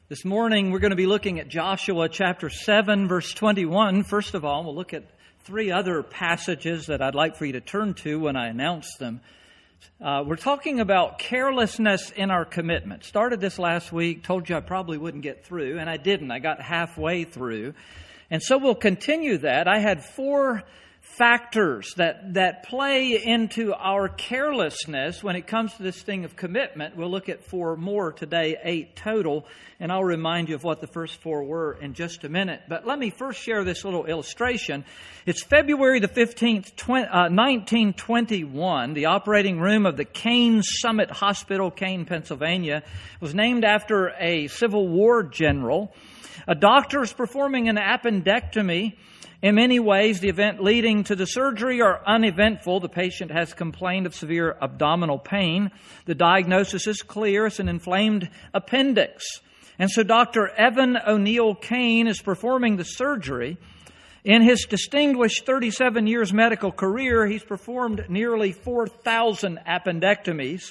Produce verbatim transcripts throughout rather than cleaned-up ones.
This morning we're going to be looking at Joshua chapter seven, verse twenty-one. First of all, we'll look at three other passages that I'd like for you to turn to when I announce them. Uh, we're talking about carelessness in our commitment. Started this last week, told you I probably wouldn't get through, and I didn't. I got halfway through. And so we'll continue that. I had four factors that, that play into our carelessness when it comes to this thing of commitment. We'll look at four more today, eight total, and I'll remind you of what the first four were in just a minute. But let me first share this little illustration. It's February the fifteenth, nineteen twenty-one. The operating room of the Kane Summit Hospital, Kane, Pennsylvania, was named after a Civil War general. A doctor is performing an appendectomy. In many ways, the event leading to the surgery are uneventful. The patient has complained of severe abdominal pain. The diagnosis is clear. It's an inflamed appendix. And so Doctor Evan O'Neill Kane is performing the surgery. In his distinguished thirty-seven years medical career, he's performed nearly four thousand appendectomies.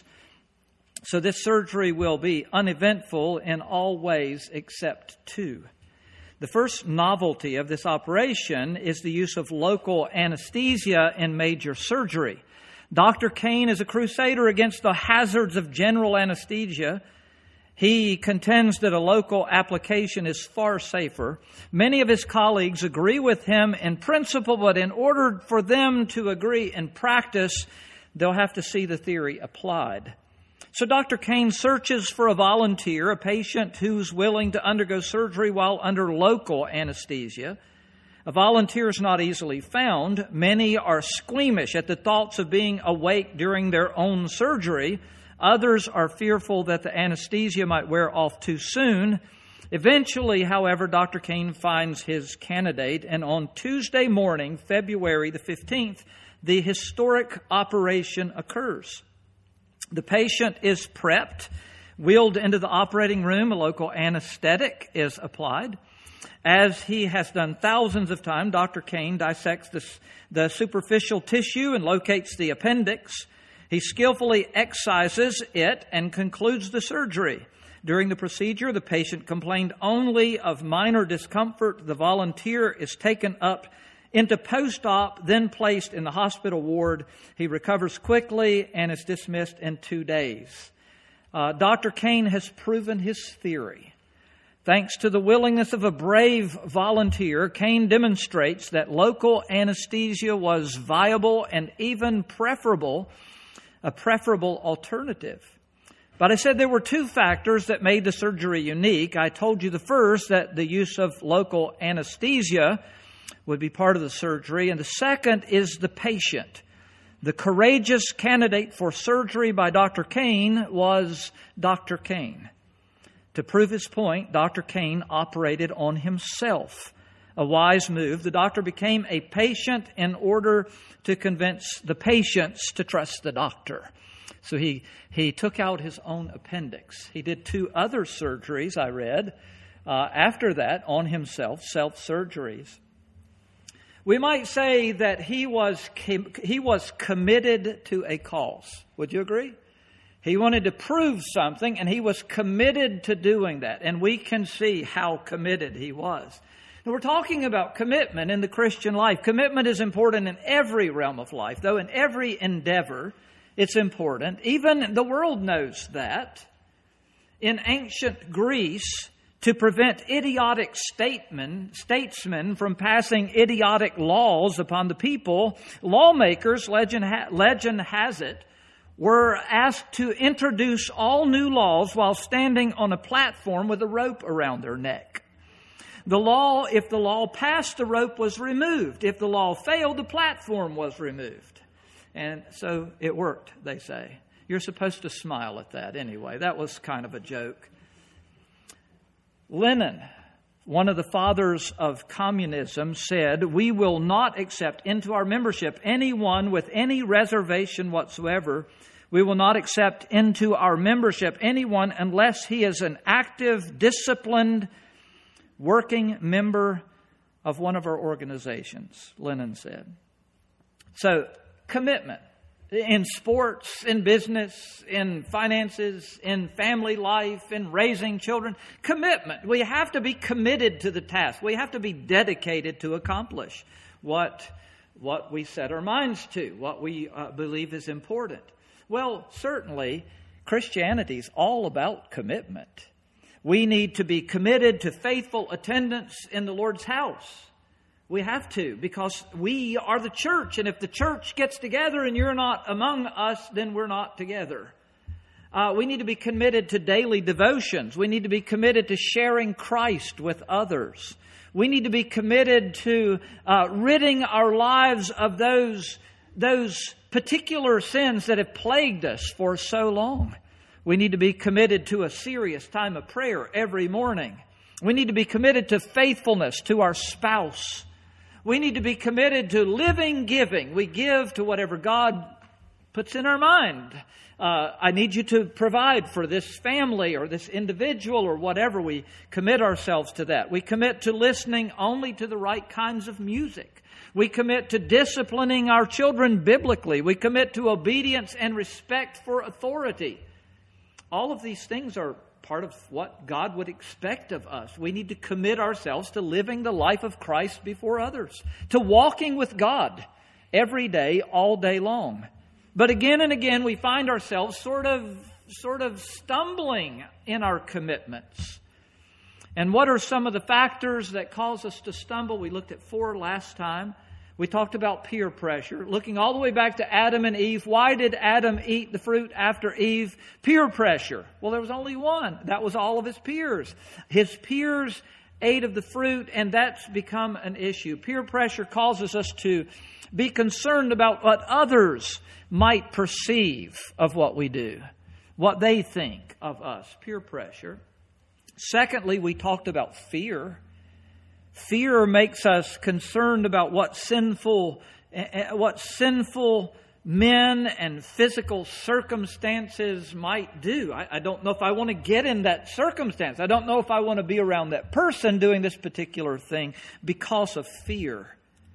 So this surgery will be uneventful in all ways except two. The first novelty of this operation is the use of local anesthesia in major surgery. Doctor Kane is a crusader against the hazards of general anesthesia. He contends that a local application is far safer. Many of his colleagues agree with him in principle, but in order for them to agree in practice, they'll have to see the theory applied. So Doctor Kane searches for a volunteer, a patient who's willing to undergo surgery while under local anesthesia. A volunteer is not easily found. Many are squeamish at the thoughts of being awake during their own surgery. Others are fearful that the anesthesia might wear off too soon. Eventually, however, Doctor Kane finds his candidate, and on Tuesday morning, February the fifteenth, the historic operation occurs. The patient is prepped, wheeled into the operating room. A local anesthetic is applied. As he has done thousands of times, Doctor Kane dissects this, the superficial tissue and locates the appendix. He skillfully excises it and concludes the surgery. During the procedure, the patient complained only of minor discomfort. The volunteer is taken up into post-op, then placed in the hospital ward. He recovers quickly and is dismissed in two days. Uh, Doctor Kane has proven his theory. Thanks to the willingness of a brave volunteer, Kane demonstrates that local anesthesia was viable and even preferable, a preferable alternative. But I said there were two factors that made the surgery unique. I told you the first, that the use of local anesthesia would be part of the surgery. And the second is the patient. The courageous candidate for surgery by Doctor Kane was Doctor Kane. To prove his point, Doctor Kane operated on himself. A wise move. The doctor became a patient in order to convince the patients to trust the doctor. So he, he took out his own appendix. He did two other surgeries, I read, uh, after that on himself, self-surgeries. We might say that he was he was committed to a cause. Would you agree? He wanted to prove something, and he was committed to doing that. And we can see how committed he was. Now, we're talking about commitment in the Christian life. Commitment is important in every realm of life, though in every endeavor it's important. Even the world knows that. In ancient Greece, to prevent idiotic statesmen, statesmen from passing idiotic laws upon the people, lawmakers, legend, ha- legend has it, were asked to introduce all new laws while standing on a platform with a rope around their neck. The law, if the law passed, the rope was removed. If the law failed, the platform was removed. And so it worked, they say. You're supposed to smile at that anyway. That was kind of a joke. Lenin, one of the fathers of communism, said, "We will not accept into our membership anyone with any reservation whatsoever. We will not accept into our membership anyone unless he is an active, disciplined, working member of one of our organizations," Lenin said. So, commitment. in sports, in business, in finances, in family life, in raising children. Commitment. We have to be committed to the task. We have to be dedicated to accomplish what, what we set our minds to, what we uh, believe is important. Well, certainly, Christianity is all about commitment. We need to be committed to faithful attendance in the Lord's house. We have to, because we are the church. And if the church gets together and you're not among us, then we're not together. Uh, we need to be committed to daily devotions. We need to be committed to sharing Christ with others. We need to be committed to uh, ridding our lives of those, those particular sins that have plagued us for so long. We need to be committed to a serious time of prayer every morning. We need to be committed to faithfulness to our spouse. We need to be committed to living giving. We give to whatever God puts in our mind. Uh, I need you to provide for this family or this individual or whatever. We commit ourselves to that. We commit to listening only to the right kinds of music. We commit to disciplining our children biblically. We commit to obedience and respect for authority. All of these things are part of what God would expect of us. We need to commit ourselves to living the life of Christ before others, to walking with God every day, all day long. But again and again, we find ourselves sort of, sort of stumbling in our commitments. And what are some of the factors that cause us to stumble? We looked at four last time. We talked about peer pressure, looking all the way back to Adam and Eve. Why did Adam eat the fruit after Eve? Peer pressure. Well, there was only one. That was all of his peers. His peers ate of the fruit, and that's become an issue. Peer pressure causes us to be concerned about what others might perceive of what we do, what they think of us. Peer pressure. Secondly, we talked about fear. Fear makes us concerned about what sinful, what sinful men and physical circumstances might do. I, I don't know if I want to get in that circumstance. I don't know if I want to be around that person doing this particular thing because of fear.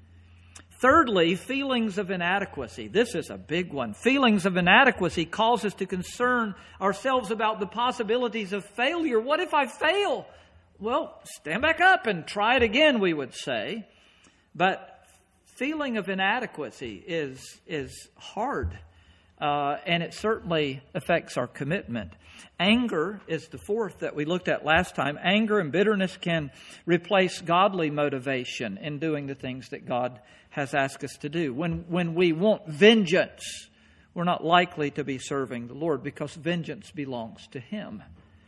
Thirdly, feelings of inadequacy. This is a big one. Feelings of inadequacy cause us to concern ourselves about the possibilities of failure. What if I fail? Well, stand back up and try it again, we would say. But feeling of inadequacy is, is hard, uh, and it certainly affects our commitment. Anger is the fourth that we looked at last time. Anger and bitterness can replace godly motivation in doing the things that God has asked us to do. When, when we want vengeance, we're not likely to be serving the Lord because vengeance belongs to Him.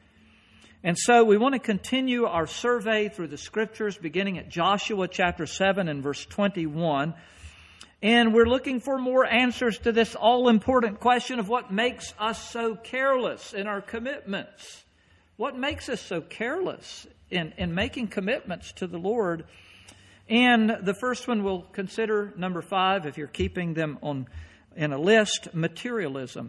And so we want to continue our survey through the Scriptures, beginning at Joshua chapter seven and verse twenty-one. And we're looking for more answers to this all-important question of what makes us so careless in our commitments. What makes us so careless in, in making commitments to the Lord? And the first one we'll consider, number five, if you're keeping them on in a list, materialism.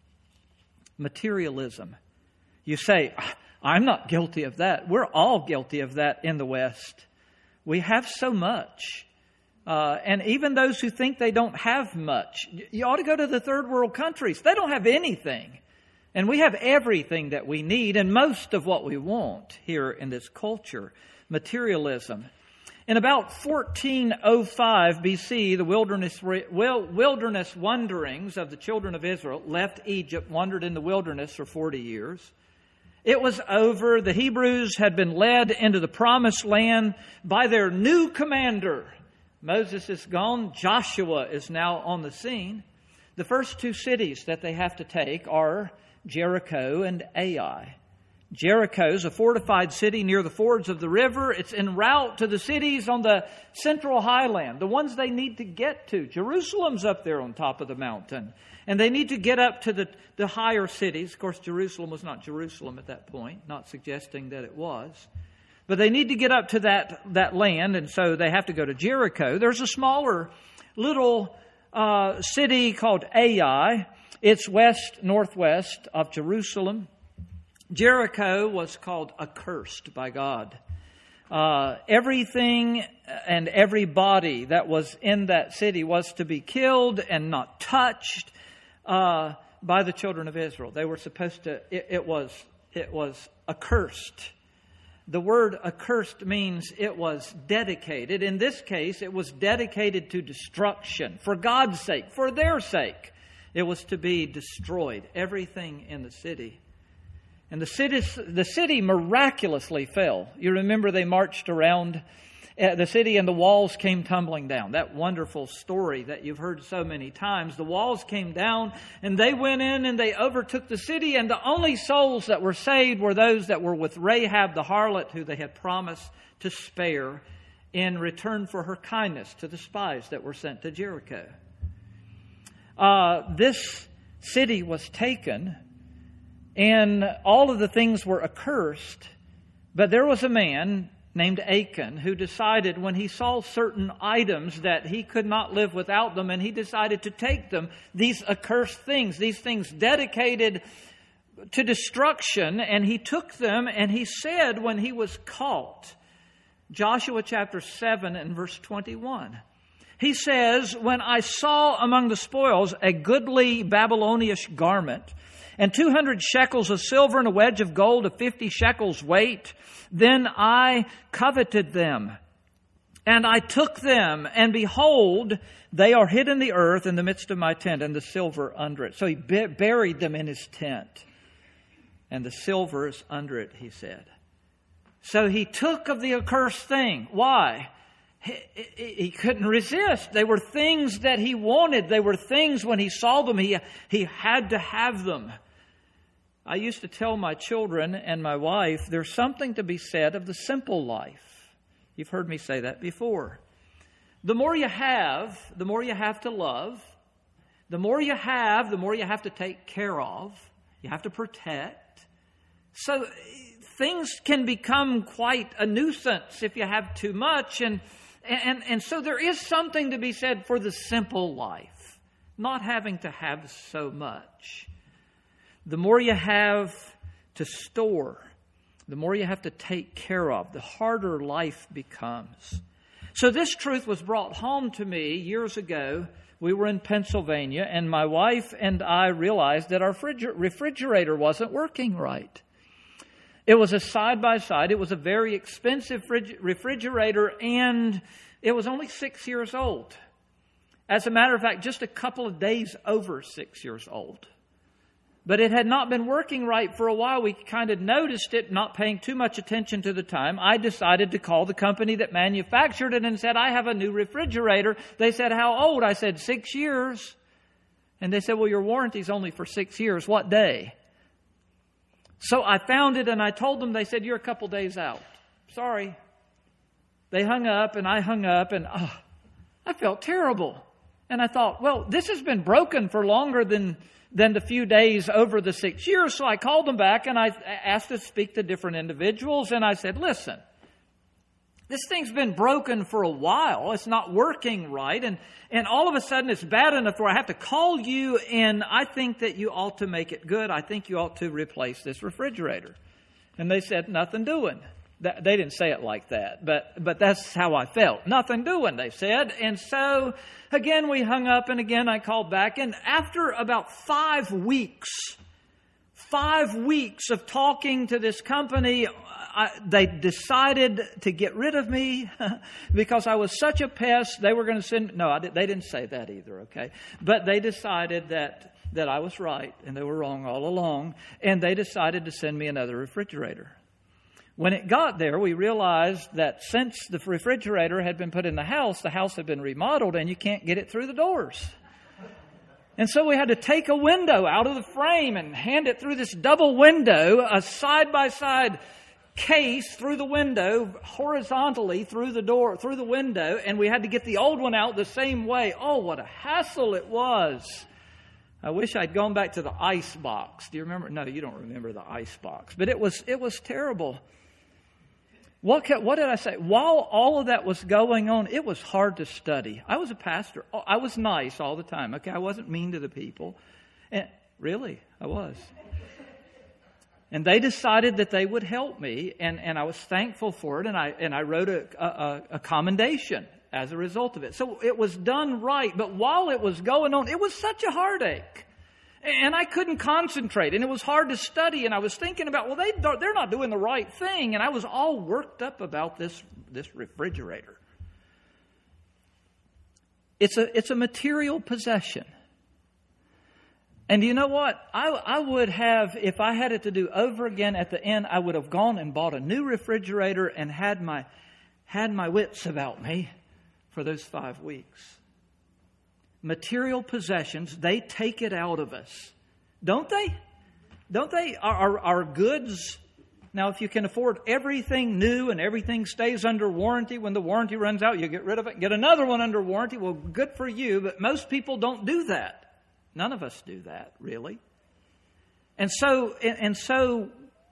Materialism. You say, I'm not guilty of that. We're all guilty of that in the West. We have so much. Uh, and even those who think they don't have much, you ought to go to the third world countries. They don't have anything. And we have everything that we need and most of what we want here in this culture. Materialism. In about fourteen oh five B C, the wilderness, wilderness wanderings of the children of Israel left Egypt, wandered in the wilderness for forty years. It was over. The Hebrews had been led into the promised land by their new commander. Moses is gone. Joshua is now on the scene. The first two cities that they have to take are Jericho and Ai. Jericho is a fortified city near the fords of the river. It's en route to the cities on the central highland, the ones they need to get to. Jerusalem's up there on top of the mountain. And they need to get up to the, the higher cities. Of course, Jerusalem was not Jerusalem at that point, not suggesting that it was. But they need to get up to that, that land, and so they have to go to Jericho. There's a smaller little uh, city called Ai. It's west, northwest of Jerusalem. Jericho was called accursed by God. Uh, everything and everybody that was in that city was to be killed and not touched. uh, by the children of Israel. They were supposed to, it, it was, it was accursed. The word accursed means it was dedicated. In this case, it was dedicated to destruction. For God's sake, for their sake, it was to be destroyed. Everything in the city. And the city, the city miraculously fell. You remember they marched around the city and the walls came tumbling down. That wonderful story that you've heard so many times. The walls came down and they went in and they overtook the city. And the only souls that were saved were those that were with Rahab the harlot, who they had promised to spare in return for her kindness to the spies that were sent to Jericho. Uh, this city was taken and all of the things were accursed. But there was a man named Achan, who decided when he saw certain items that he could not live without them, and he decided to take them, these accursed things, these things dedicated to destruction, and he took them, and he said when he was caught, Joshua chapter seven and verse twenty-one, he says, when I saw among the spoils a goodly Babylonish garment, and two hundred shekels of silver and a wedge of gold of fifty shekels weight, then I coveted them, and I took them, and behold, they are hid in the earth in the midst of my tent, and the silver under it. So he b- buried them in his tent, and the silver is under it, he said. So he took of the accursed thing. Why? He, he, he couldn't resist. They were things that he wanted. They were things when he saw them, he, he had to have them. I used to tell my children and my wife, there's something to be said of the simple life. You've heard me say that before. The more you have, the more you have to love. The more you have, the more you have to take care of. You have to protect. So things can become quite a nuisance if you have too much. And, and, and so there is something to be said for the simple life, not having to have so much. The more you have to store, the more you have to take care of, the harder life becomes. So this truth was brought home to me years ago. We were in Pennsylvania, and my wife and I realized that our refrigerator wasn't working right. It was a side-by-side. It was a very expensive refrigerator, and it was only six years old. As a matter of fact, just a couple of days over six years old. But it had not been working right for a while. We kind of noticed it, not paying too much attention to the time. I decided to call the company that manufactured it and said, I have a new refrigerator. They said, how old? I said, six years. And they said, well, your warranty's only for six years. What day? So I found it and I told them. They said, you're a couple days out. Sorry. They hung up and I hung up and oh, I felt terrible. And I thought, well, this has been broken for longer than... than the few days over the six years. So I called them back and I asked to speak to different individuals. And I said, listen, this thing's been broken for a while. It's not working right. And, and all of a sudden it's bad enough where I have to call you. And I think that you ought to make it good. I think you ought to replace this refrigerator. And they said, nothing doing. They didn't say it like that, but but that's how I felt. Nothing doing, they said. And so, again, we hung up, and again, I called back. And after about five weeks, five weeks of talking to this company, I, they decided to get rid of me because I was such a pest. They were going to send... No, I, they didn't say that either, okay? But they decided that, that I was right, and they were wrong all along, and they decided to send me another refrigerator. When it got there, we realized that since the refrigerator had been put in the house, the house had been remodeled and you can't get it through the doors. And so we had to take a window out of the frame and hand it through this double window, a side-by-side case through the window, horizontally through the door, through the window, and we had to get the old one out the same way. Oh, what a hassle it was. I wish I'd gone back to the ice box. Do you remember? No, you don't remember the ice box. But it was it was terrible. What, what did I say? While all of that was going on, it was hard to study. I was a pastor. I was nice all the time. Okay, I wasn't mean to the people. And really, I was. And they decided that they would help me, and, and I was thankful for it, and I and I wrote a, a, a commendation as a result of it. So it was done right, but while it was going on, it was such a heartache. And I couldn't concentrate, and it was hard to study, and I was thinking about, well, they, they're not doing the right thing, and I was all worked up about this, this refrigerator. It's a, it's a material possession. And you know what? I, I would have, if I had it to do over again at the end, I would have gone and bought a new refrigerator and had my, had my wits about me for those five weeks. Material possessions, they take it out of us. Don't they? Don't they? Our, our, our goods. Now, if you can afford everything new and everything stays under warranty, when the warranty runs out, you get rid of it, get another one under warranty. Well, good for you, but most people don't do that. None of us do that, really. And so, and, and so,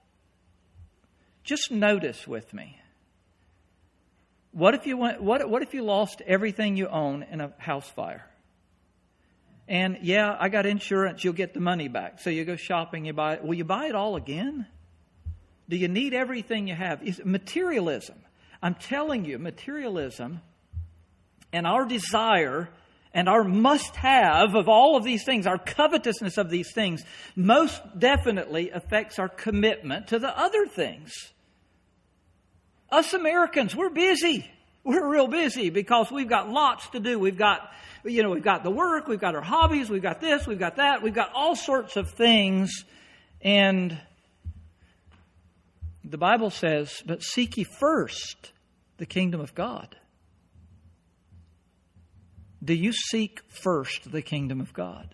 just notice with me. What if you went, what, what if you lost everything you own in a house fire? And yeah, I got insurance, you'll get the money back. So you go shopping, you buy it. Will you buy it all again? Do you need everything you have? It's materialism. I'm telling you, materialism and our desire and our must-have of all of these things, our covetousness of these things, most definitely affects our commitment to the other things. Us Americans, we're busy. We're real busy because we've got lots to do. We've got, you know, we've got the work, we've got our hobbies, we've got this, we've got that, we've got all sorts of things. And the Bible says, but seek ye first the kingdom of God. Do you seek first the kingdom of God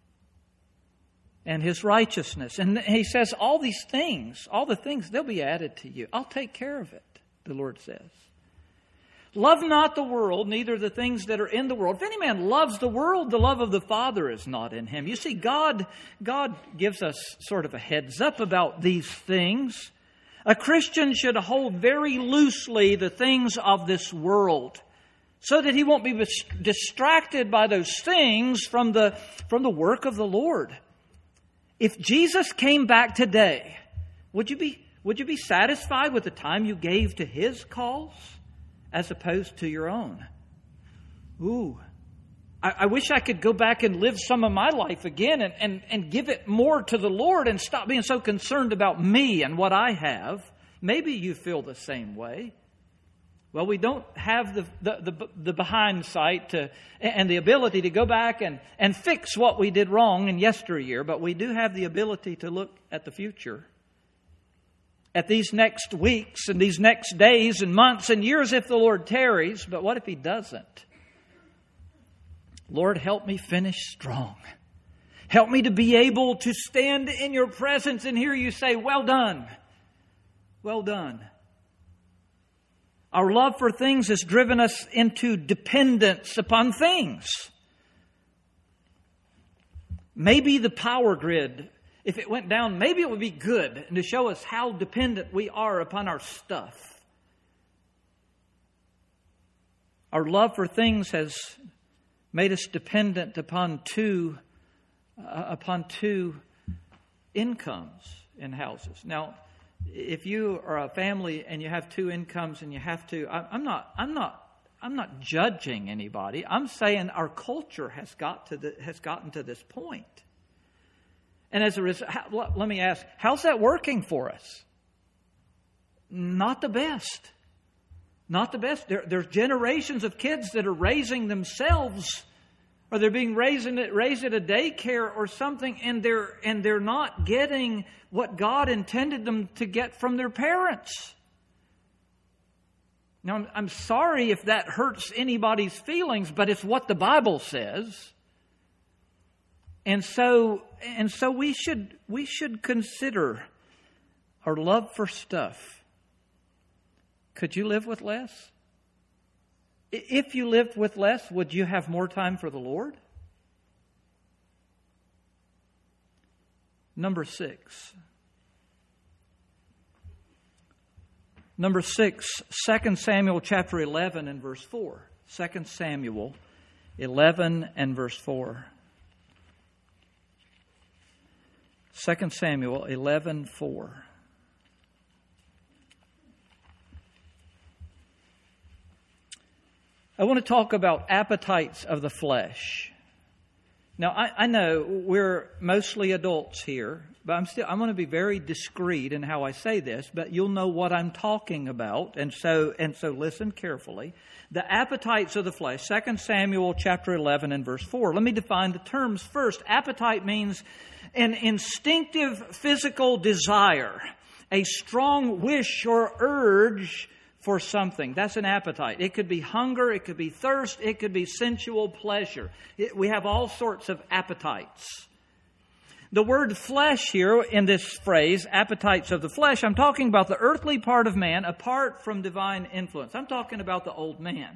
and His righteousness? And He says all these things, all the things, they'll be added to you. I'll take care of it, the Lord says. Love not the world, neither the things that are in the world. If any man loves the world, the love of the Father is not in him. You see, God, God gives us sort of a heads up about these things. A Christian should hold very loosely the things of this world so that he won't be distracted by those things from the, from the work of the Lord. If Jesus came back today, would you be, would you be satisfied with the time you gave to His cause as opposed to your own? Ooh, I, I wish I could go back and live some of my life again and, and, and give it more to the Lord and stop being so concerned about me and what I have. Maybe you feel the same way. Well, we don't have the the, the, the behind sight to, and the ability to go back and, and fix what we did wrong in yesteryear, but we do have the ability to look at the future, at these next weeks and these next days and months and years if the Lord tarries. But what if He doesn't? Lord, help me finish strong. Help me to be able to stand in Your presence and hear You say, well done. Well done. Our love for things has driven us into dependence upon things. Maybe the power grid, if it went down, maybe it would be good and to show us how dependent we are upon our stuff. Our love for things has made us dependent upon two, uh, upon two incomes in houses. Now, if you are a family and you have two incomes and you have to, I'm not, I'm not, I'm not judging anybody. I'm saying our culture has got to the, has gotten to this point. And as a result, let me ask, how's that working for us? Not the best. Not the best. There, there's generations of kids that are raising themselves, or they're being raised, in, raised at a daycare or something, and they're and they're not getting what God intended them to get from their parents. Now, I'm, I'm sorry if that hurts anybody's feelings, but it's what the Bible says. And so, and so we should we should consider our love for stuff. Could you live with less? If you lived with less, would you have more time for the Lord? Number six. Number six, Second Samuel chapter eleven and verse four. Second Samuel eleven and verse four. Second Samuel eleven four. I want to talk about appetites of the flesh. Now, I, I know we're mostly adults here, but I'm still, I'm going to be very discreet in how I say this, but you'll know what I'm talking about, and so, and so listen carefully. The appetites of the flesh, Second Samuel chapter eleven and verse four. Let me define the terms first. Appetite means an instinctive physical desire, a strong wish or urge for something. That's an appetite. It could be hunger, it could be thirst, it could be sensual pleasure. It, we have all sorts of appetites. The word flesh here in this phrase, appetites of the flesh, I'm talking about the earthly part of man apart from divine influence. I'm talking about the old man.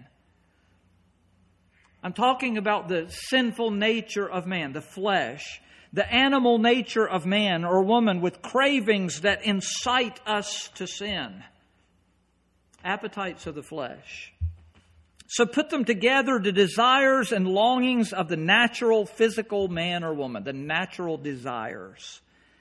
I'm talking about the sinful nature of man, the flesh, the animal nature of man or woman with cravings that incite us to sin. Appetites of the flesh. So put them together, the desires and longings of the natural physical man or woman, the natural desires.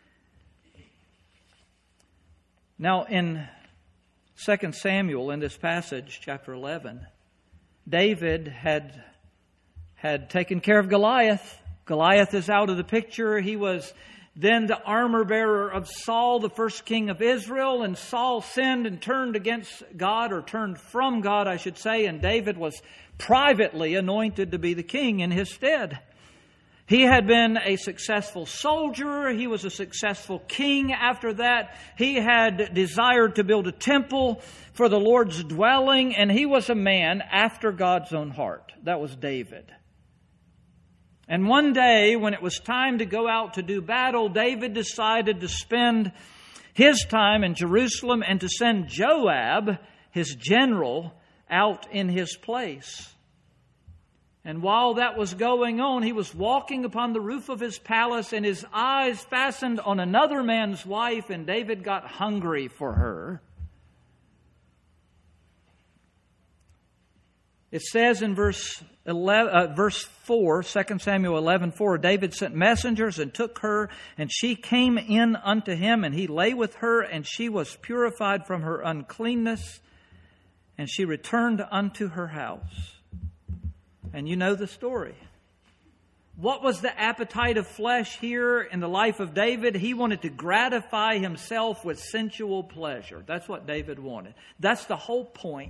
Now in Second Samuel, in this passage, chapter eleven, David had, had taken care of Goliath. Goliath is out of the picture. He was then the armor bearer of Saul, the first king of Israel, and Saul sinned and turned against God, or turned from God, I should say, and David was privately anointed to be the king in his stead. He had been a successful soldier. He was a successful king after that. He had desired to build a temple for the Lord's dwelling, and he was a man after God's own heart. That was David. And one day, when it was time to go out to do battle, David decided to spend his time in Jerusalem and to send Joab, his general, out in his place. And while that was going on, he was walking upon the roof of his palace, and his eyes fastened on another man's wife, and David got hungry for her. It says in verse eleven, uh, verse four, Second Samuel eleven four, David sent messengers and took her, and she came in unto him, and he lay with her, and she was purified from her uncleanness, and she returned unto her house. And you know the story. What was the appetite of flesh here in the life of David? He wanted to gratify himself with sensual pleasure. That's what David wanted. That's the whole point.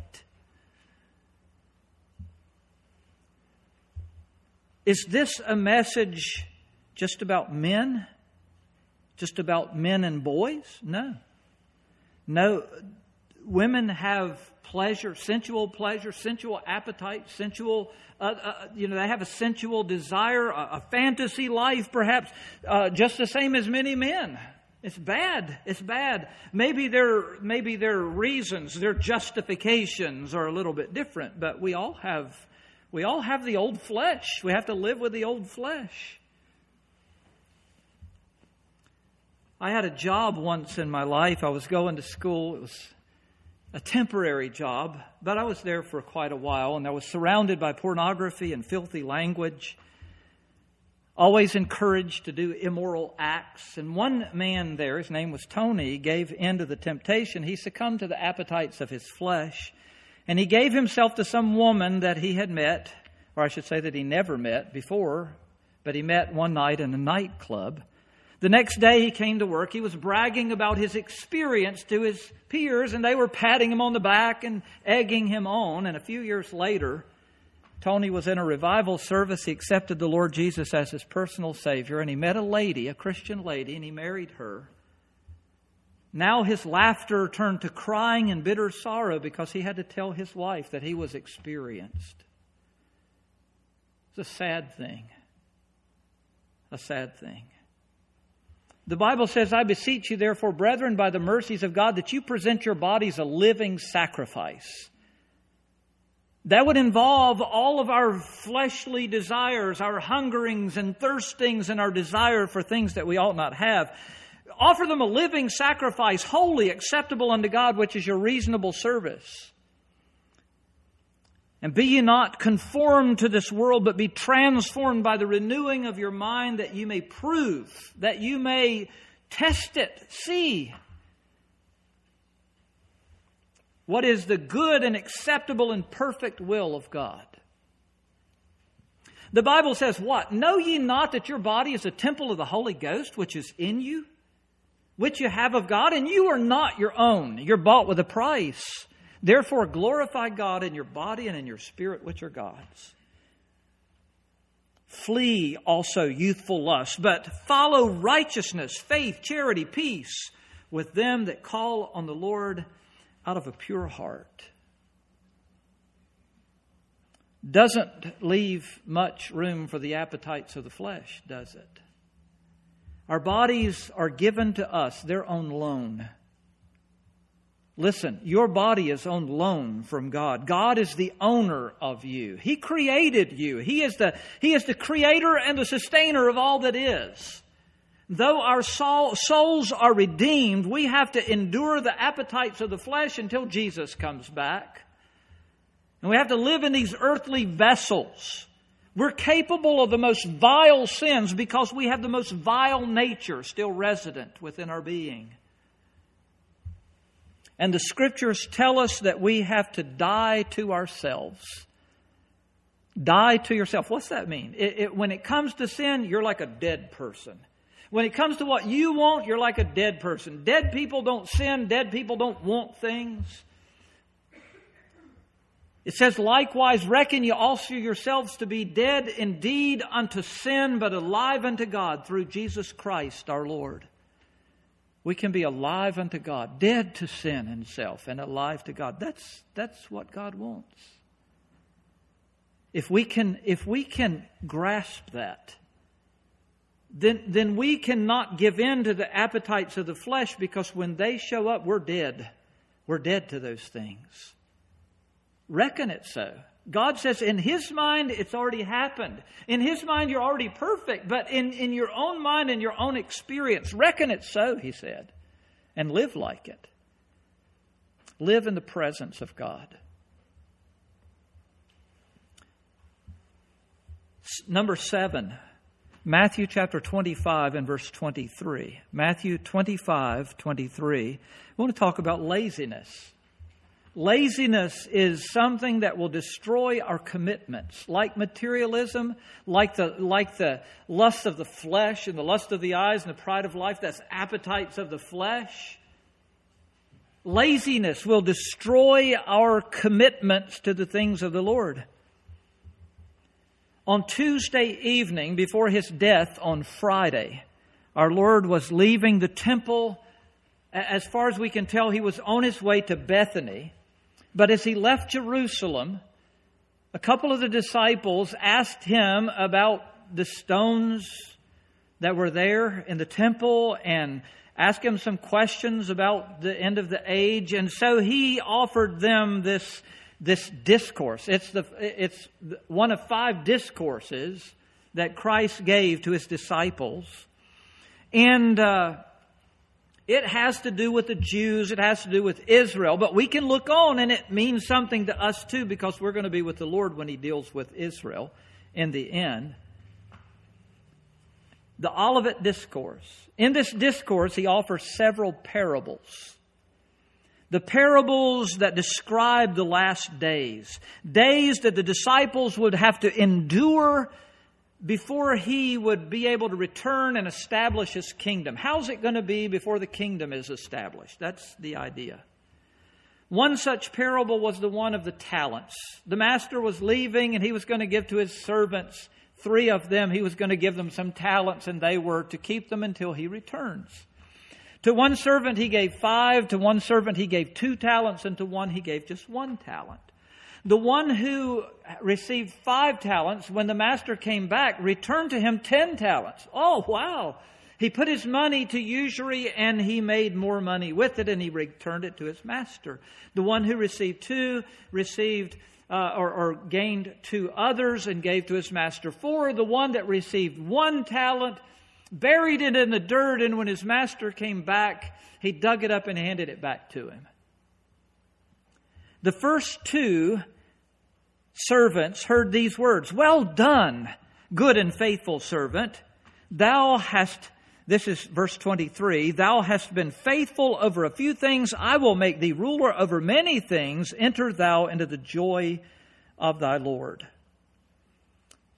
Is this a message just about men? Just about men and boys? No. No. Women have pleasure, sensual pleasure, sensual appetite, sensual, uh, uh, you know, they have a sensual desire, a, a fantasy life perhaps, uh, just the same as many men. It's bad. It's bad. Maybe their, maybe their reasons, their justifications are a little bit different, but we all have We all have the old flesh. We have to live with the old flesh. I had a job once in my life. I was going to school. It was a temporary job, but I was there for quite a while, and I was surrounded by pornography and filthy language, always encouraged to do immoral acts. And one man there, his name was Tony, gave in to the temptation. He succumbed to the appetites of his flesh. And he gave himself to some woman that he had met, or I should say that he never met before, but he met one night in a nightclub. The next day he came to work. He was bragging about his experience to his peers, and they were patting him on the back and egging him on. And a few years later, Tony was in a revival service. He accepted the Lord Jesus as his personal Savior, and he met a lady, a Christian lady, and he married her. Now his laughter turned to crying and bitter sorrow because he had to tell his wife that he was experienced. It's a sad thing. A sad thing. The Bible says, I beseech you therefore, brethren, by the mercies of God, that you present your bodies a living sacrifice. That would involve all of our fleshly desires, our hungerings and thirstings and our desire for things that we ought not have. Offer them a living sacrifice, holy, acceptable unto God, which is your reasonable service. And be ye not conformed to this world, but be transformed by the renewing of your mind, that you may prove, that you may test it, see what is the good and acceptable and perfect will of God. The Bible says what? Know ye not that your body is a temple of the Holy Ghost, which is in you, which you have of God, and you are not your own. You're bought with a price. Therefore glorify God in your body and in your spirit, which are God's. Flee also youthful lust, but follow righteousness, faith, charity, peace with them that call on the Lord out of a pure heart. Doesn't leave much room for the appetites of the flesh, does it? Our bodies are given to us. They're on loan. Listen, your body is on loan from God. God is the owner of you. He created you. He is the, He is the creator and the sustainer of all that is. Though our soul, souls are redeemed, we have to endure the appetites of the flesh until Jesus comes back. And we have to live in these earthly vessels. We're capable of the most vile sins because we have the most vile nature still resident within our being. And the Scriptures tell us that we have to die to ourselves. Die to yourself. What's that mean? It, it, when it comes to sin, you're like a dead person. When it comes to what you want, you're like a dead person. Dead people don't sin. Dead people don't want things. It says, likewise, reckon ye also yourselves to be dead indeed unto sin, but alive unto God through Jesus Christ our Lord. We can be alive unto God, dead to sin and self, and alive to God. That's, that's what God wants. If we can, if we can grasp that, then, then we cannot give in to the appetites of the flesh, because when they show up, we're dead. We're dead to those things. Reckon it so. God says in His mind, it's already happened. In His mind, you're already perfect. But in, in your own mind and your own experience, reckon it so, He said. And live like it. Live in the presence of God. Number seven, Matthew chapter twenty-five and verse twenty-three. Matthew twenty-five, twenty-three. We want to talk about laziness. Laziness is something that will destroy our commitments, like materialism, like the like the lust of the flesh and the lust of the eyes and the pride of life. That's appetites of the flesh. Laziness will destroy our commitments to the things of the Lord. On Tuesday evening, before His death on Friday, our Lord was leaving the temple. As far as we can tell, He was on His way to Bethany. But as He left Jerusalem, a couple of the disciples asked Him about the stones that were there in the temple and asked Him some questions about the end of the age. And so He offered them this, this discourse. It's, the, it's one of five discourses that Christ gave to His disciples. And Uh, It has to do with the Jews. It has to do with Israel. But we can look on and it means something to us too, because we're going to be with the Lord when He deals with Israel in the end. The Olivet Discourse. In this discourse, He offers several parables. The parables that describe the last days. Days that the disciples would have to endure before He would be able to return and establish His kingdom. How's it going to be before the kingdom is established? That's the idea. One such parable was the one of the talents. The master was leaving and he was going to give to his servants, three of them, he was going to give them some talents, and they were to keep them until He returns. To one servant He gave five, to one servant He gave two talents, and to one He gave just one talent. The one who received five talents, when the master came back, returned to him ten talents. Oh, wow. He put his money to usury and he made more money with it, and he returned it to his master. The one who received two received uh, or, or gained two others and gave to his master four. The one that received one talent buried it in the dirt, and when his master came back, he dug it up and handed it back to him. The first two servants heard these words, "Well done, good and faithful servant. Thou hast," this is verse twenty-three, "thou hast been faithful over a few things. I will make thee ruler over many things. Enter thou into the joy of thy Lord."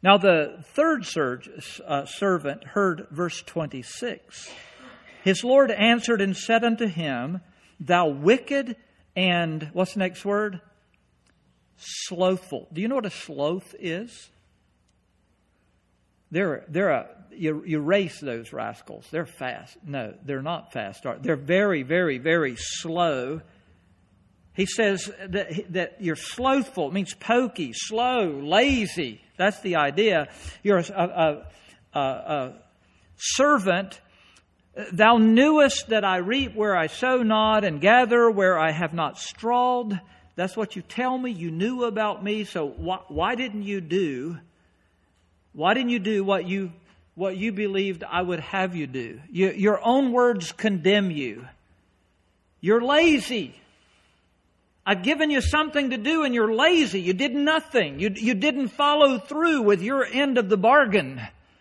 Now the third surge, uh, servant heard verse twenty-six. His Lord answered and said unto him, Thou wicked and, what's the next word? Slothful. Do you know what a sloth is? They're, they're a, you, you race those rascals. They're fast. No, they're not fast. They're very, very, very slow. He says that, that you're slothful. It means pokey, slow, lazy. That's the idea. You're a, a, a, a servant. Thou knewest that I reap where I sow not and gather where I have not strawed. That's what you tell me. You knew about me. So why, why didn't you do Why didn't you do what you what you believed I would have you do? You, your own words condemn you. You're lazy. I've given you something to do and you're lazy. You did nothing. You, you didn't follow through with your end of the bargain.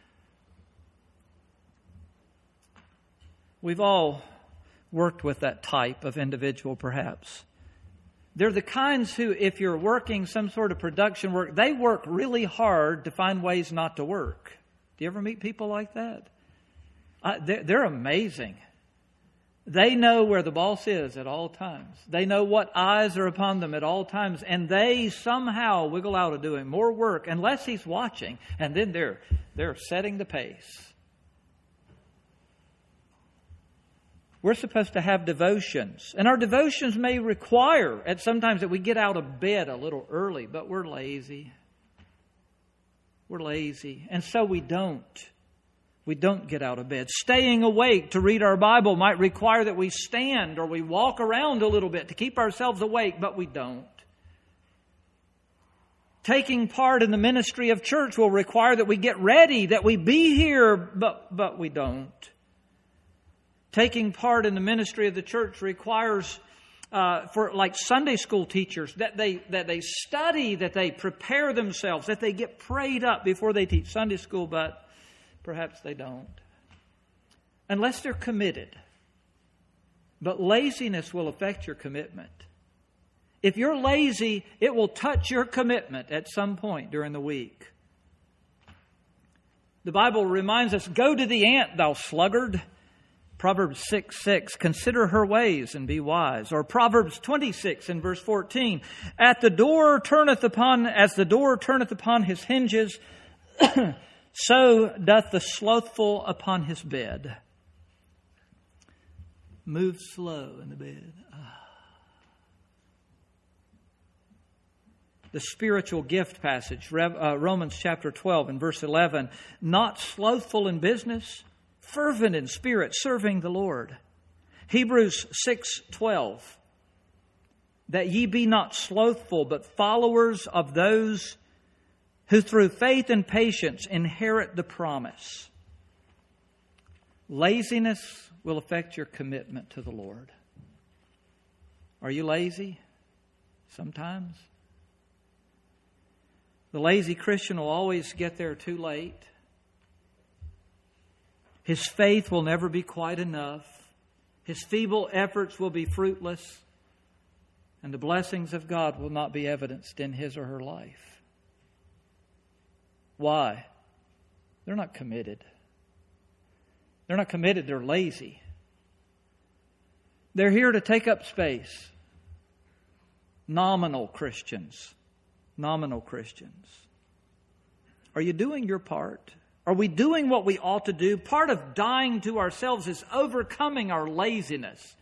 We've all worked with that type of individual, perhaps. They're the kinds who, if you're working some sort of production work, they work really hard to find ways not to work. Do you ever meet people like that? Uh, they're, they're amazing. They know where the boss is at all times. They know what eyes are upon them at all times. And they somehow wiggle out of doing more work unless he's watching. And then they're, they're setting the pace. We're supposed to have devotions. And our devotions may require at sometimes that we get out of bed a little early, but we're lazy. We're lazy. And so we don't. We don't get out of bed. Staying awake to read our Bible might require that we stand or we walk around a little bit to keep ourselves awake, but we don't. Taking part in the ministry of church will require that we get ready, that we be here, but, but we don't. Taking part in the ministry of the church requires, uh, for like Sunday school teachers, that they that they study, that they prepare themselves, that they get prayed up before they teach Sunday school, but perhaps they don't. Unless they're committed. But laziness will affect your commitment. If you're lazy, it will touch your commitment at some point during the week. The Bible reminds us, Go to the ant, thou sluggard. Proverbs six six, consider her ways and be wise. Or Proverbs twenty-six and verse fourteen, At the door turneth upon, as the door turneth upon his hinges, so doth the slothful upon his bed. Move slow in the bed. Ah. The spiritual gift passage, Romans chapter twelve and verse eleven, not slothful in business, fervent in spirit, serving the Lord. Hebrews six twelve, that ye be not slothful, but followers of those who through faith and patience inherit the promise. Laziness will affect your commitment to the Lord. Are you lazy? Sometimes. The lazy Christian will always get there too late. His faith will never be quite enough. His feeble efforts will be fruitless. And the blessings of God will not be evidenced in his or her life. Why? They're not committed. They're not committed. They're lazy. They're here to take up space. Nominal Christians. Nominal Christians. Are you doing your part? Are we doing what we ought to do? Part of dying to ourselves is overcoming our laziness.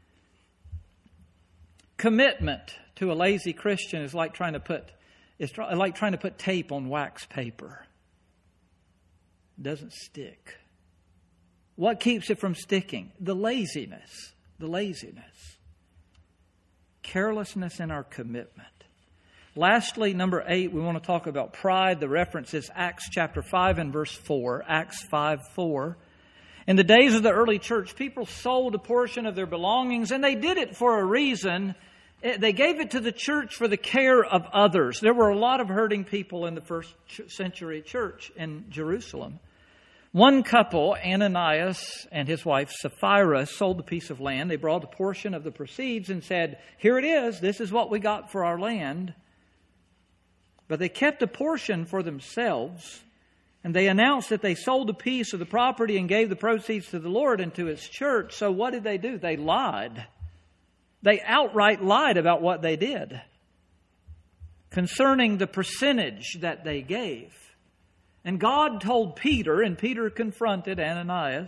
Commitment to a lazy Christian is like trying to put it's like trying to put tape on wax paper. It doesn't stick. What keeps it from sticking? The laziness. The laziness. Carelessness in our commitment. Lastly, number eight, we want to talk about pride. The reference is Acts chapter five and verse four. Acts five four. In the days of the early church, people sold a portion of their belongings, and they did it for a reason. They gave it to the church for the care of others. There were a lot of hurting people in the first century church in Jerusalem. One couple, Ananias and his wife Sapphira, sold a piece of land. They brought a portion of the proceeds and said, "Here it is. This is what we got for our land." But they kept a portion for themselves, and they announced that they sold a piece of the property and gave the proceeds to the Lord and to His church. So what did they do? They lied. They outright lied about what they did concerning the percentage that they gave. And God told Peter, and Peter confronted Ananias.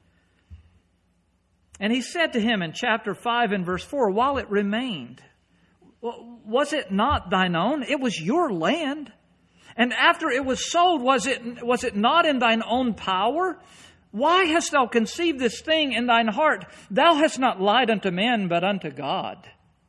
And He said to him in chapter five and verse four, while it remained, was it not thine own? It was your land. And after it was sold, was it, was it not in thine own power? Why hast thou conceived this thing in thine heart? Thou hast not lied unto men, but unto God.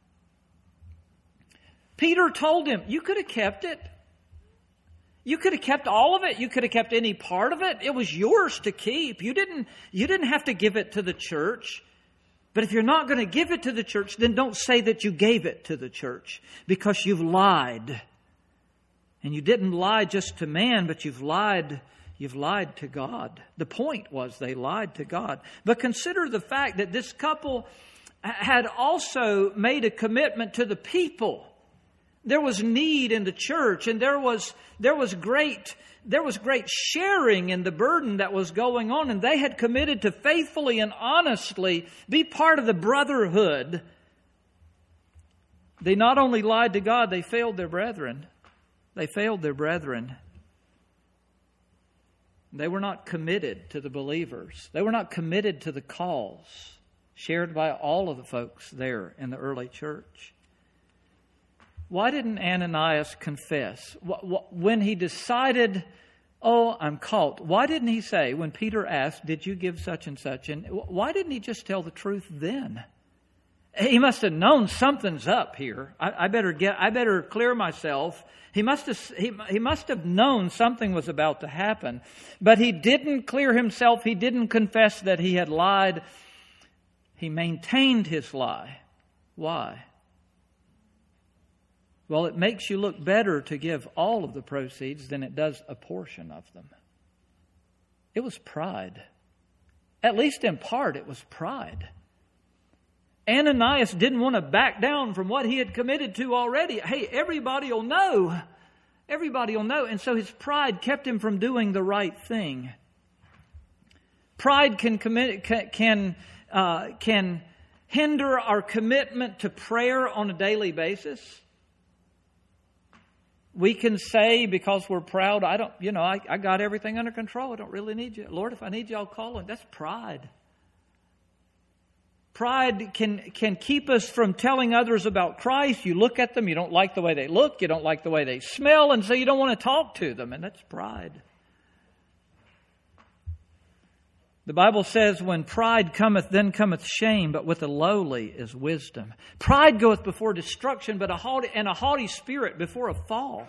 Peter told him, you could have kept it. You could have kept all of it. You could have kept any part of it. It was yours to keep. You didn't, you didn't have to give it to the church. But if you're not going to give it to the church, then don't say that you gave it to the church, because you've lied. And you didn't lie just to man, but you've lied, you've lied to God. The point was they lied to God. But consider the fact that this couple had also made a commitment to the people. There was need in the church, and there was there was great there was great sharing in the burden that was going on, and they had committed to faithfully and honestly be part of the brotherhood. They not only lied to God, they failed their brethren. They failed their brethren. They were not committed to the believers. They were not committed to the cause shared by all of the folks there in the early church. Why didn't Ananias confess? When he decided, oh, I'm caught, why didn't he say, when Peter asked, did you give such and such? And why didn't he just tell the truth then? He must have known something's up here. I, I better get. I better clear myself. He must have. He, he must have known something was about to happen, but he didn't clear himself. He didn't confess that he had lied. He maintained his lie. Why? Well, it makes you look better to give all of the proceeds than it does a portion of them. It was pride. At least in part, it was pride. Ananias didn't want to back down from what he had committed to already. Hey, everybody will know. Everybody will know. And so his pride kept him from doing the right thing. Pride can commit, can, uh, can hinder our commitment to prayer on a daily basis. We can say, because we're proud, I don't, you know, I, I got everything under control. I don't really need you. Lord, if I need you, I'll call on. That's pride. Pride can, can keep us from telling others about Christ. You look at them, you don't like the way they look, you don't like the way they smell, and so you don't want to talk to them, and that's pride. The Bible says, when pride cometh, then cometh shame, but with the lowly is wisdom. Pride goeth before destruction, but a haughty, and a haughty spirit before a fall.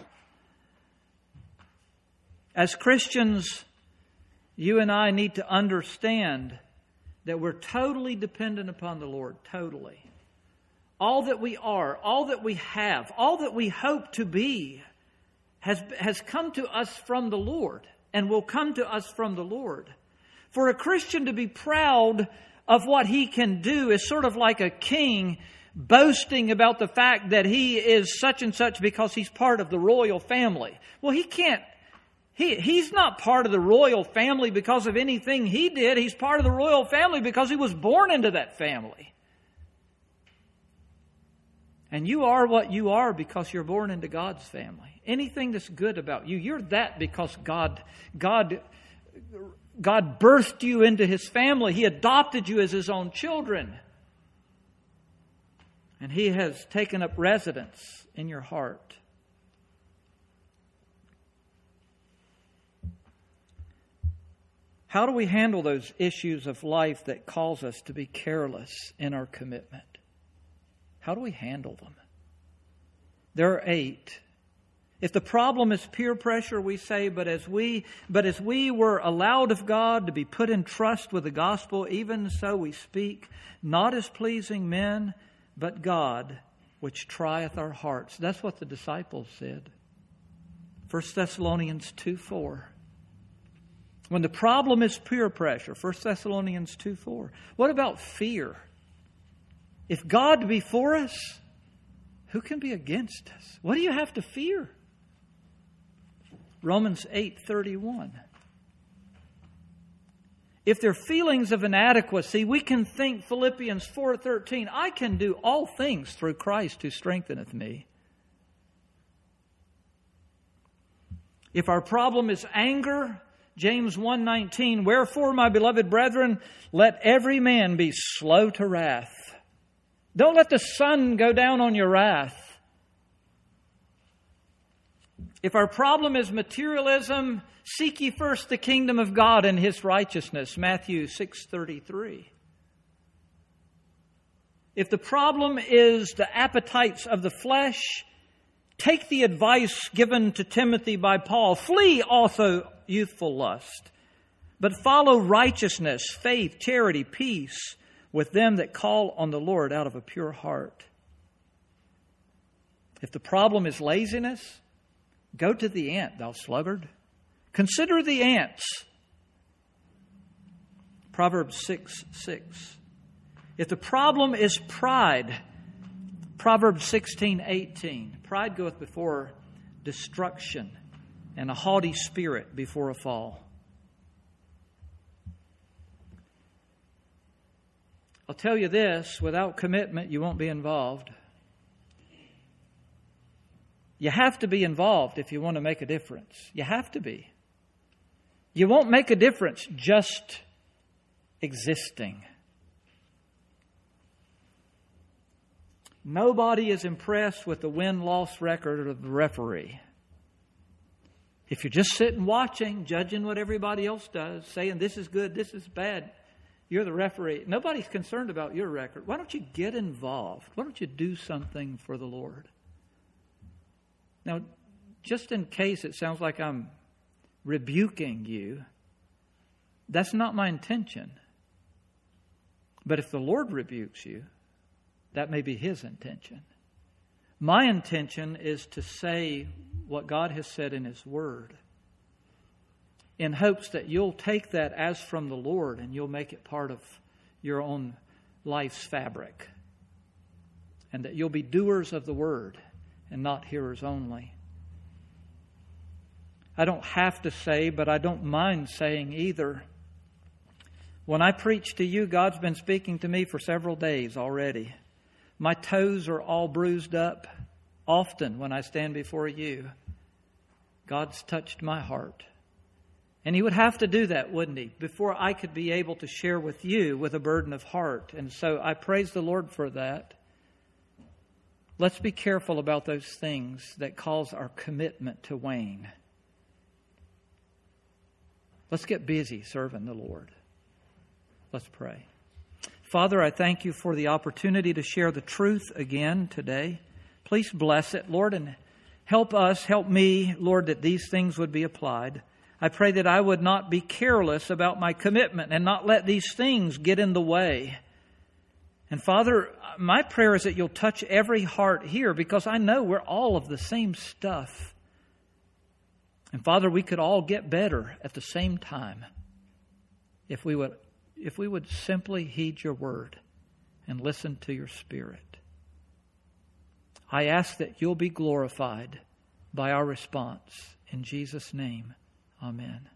As Christians, you and I need to understand that we're totally dependent upon the Lord, totally. All that we are, all that we have, all that we hope to be has, has come to us from the Lord and will come to us from the Lord. For a Christian to be proud of what he can do is sort of like a king boasting about the fact that he is such and such because he's part of the royal family. Well, he can't. He, he's not part of the royal family because of anything he did. He's part of the royal family because he was born into that family. And you are what you are because you're born into God's family. Anything that's good about you, you're that because God, God, God birthed you into His family. He adopted you as His own children. And He has taken up residence in your heart. How do we handle those issues of life that cause us to be careless in our commitment? How do we handle them? There are eight. If the problem is peer pressure, we say, but as we but as we were allowed of God to be put in trust with the gospel, even so we speak, not as pleasing men, but God, which trieth our hearts. That's what the disciples said. First Thessalonians two four. When the problem is peer pressure, First Thessalonians two four. What about fear? If God be for us, who can be against us? What do you have to fear? Romans eight thirty-one. If there are feelings of inadequacy, we can think Philippians four thirteen, I can do all things through Christ who strengtheneth me. If our problem is anger, James one nineteen, wherefore, my beloved brethren, let every man be slow to wrath. Don't let the sun go down on your wrath. If our problem is materialism, seek ye first the kingdom of God and His righteousness, Matthew six thirty-three. If the problem is the appetites of the flesh, take the advice given to Timothy by Paul. Flee also youthful lust, but follow righteousness, faith, charity, peace with them that call on the Lord out of a pure heart. If the problem is laziness, go to the ant, thou sluggard. Consider the ants. Proverbs six six. If the problem is pride, Proverbs sixteen eighteen. Pride goeth before destruction, and a haughty spirit before a fall. I'll tell you this, without commitment, you won't be involved. You have to be involved if you want to make a difference. You have to be. You won't make a difference just existing. Nobody is impressed with the win-loss record of the referee. If you're just sitting watching, judging what everybody else does, saying this is good, this is bad, you're the referee. Nobody's concerned about your record. Why don't you get involved? Why don't you do something for the Lord? Now, just in case it sounds like I'm rebuking you, that's not my intention. But if the Lord rebukes you, that may be His intention. My intention is to say what God has said in His Word, in hopes that you'll take that as from the Lord and you'll make it part of your own life's fabric, and that you'll be doers of the Word and not hearers only. I don't have to say, but I don't mind saying either. When I preach to you, God's been speaking to me for several days already. My toes are all bruised up. Often when I stand before you, God's touched my heart. And He would have to do that, wouldn't He, before I could be able to share with you with a burden of heart. And so I praise the Lord for that. Let's be careful about those things that cause our commitment to wane. Let's get busy serving the Lord. Let's pray. Father, I thank You for the opportunity to share the truth again today. Please bless it, Lord, and help us, help me, Lord, that these things would be applied. I pray that I would not be careless about my commitment and not let these things get in the way. And Father, my prayer is that You'll touch every heart here, because I know we're all of the same stuff. And Father, we could all get better at the same time if we would if we would simply heed Your word and listen to Your Spirit. I ask that You'll be glorified by our response. In Jesus' name, amen.